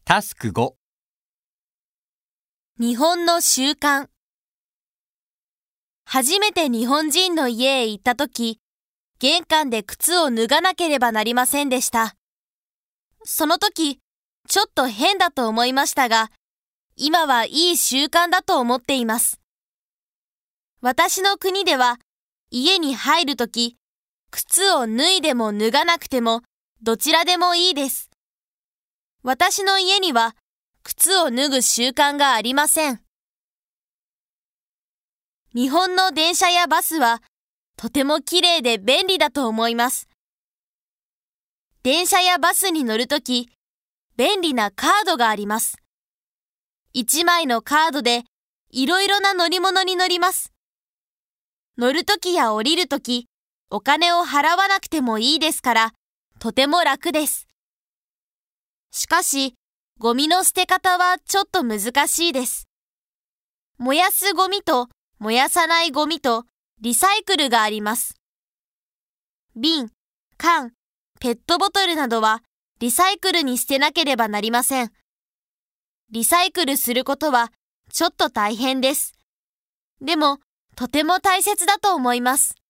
タスク5。 日本の習慣。初めて日本人の家へ行ったとき、玄関で靴を脱がなければなりませんでした。その時、ちょっと変だと思いましたが、今はいい習慣だと思っています。私の国では、家に入るとき、靴を脱いでも脱がなくても、どちらでもいいです。私の家には、靴を脱ぐ習慣がありません。日本の電車やバスは、とても綺麗で便利だと思います。電車やバスに乗るとき、便利なカードがあります。1枚のカードで、いろいろな乗り物に乗ります。乗るときや降りるとき、お金を払わなくてもいいですから、とても楽です。しかし、ゴミの捨て方はちょっと難しいです。燃やすゴミと燃やさないゴミとリサイクルがあります。瓶、缶、ペットボトルなどはリサイクルに捨てなければなりません。リサイクルすることはちょっと大変です。でも、とても大切だと思います。